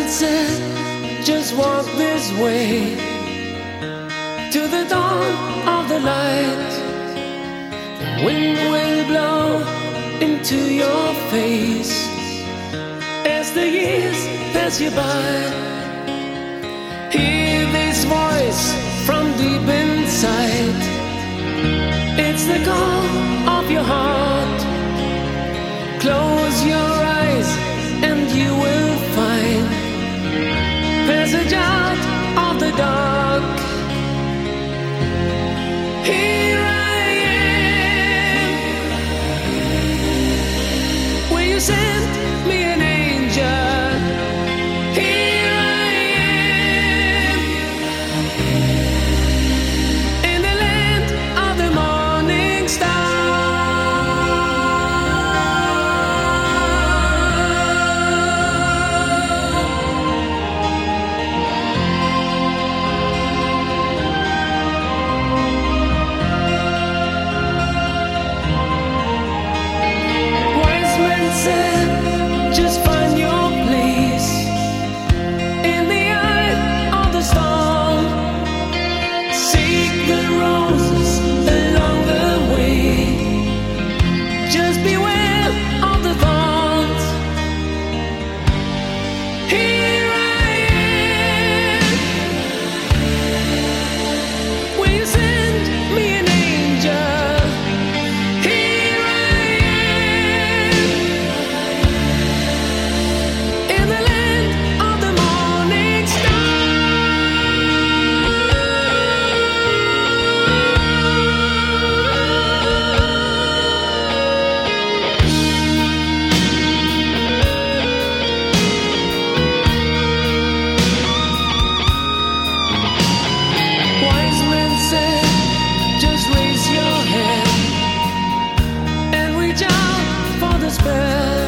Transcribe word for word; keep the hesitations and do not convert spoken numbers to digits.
men said, just walk this way to the dawn of the light. The wind will blow into your face as the years pass you by. Hear this voice from deep inside. It's the call of your heart. Close your eyes and you will find passage out of the dark. Here I am. Will you send me an angel? Here I am. In the land of the morning star. Just find your place in the eye of the storm. Seek the roses along the way. Just beware of the thorns. Here I am. Will you send me an angel? Here I am. In the land of the morning star. Wise men said, just raise your hand and reach out for the spell.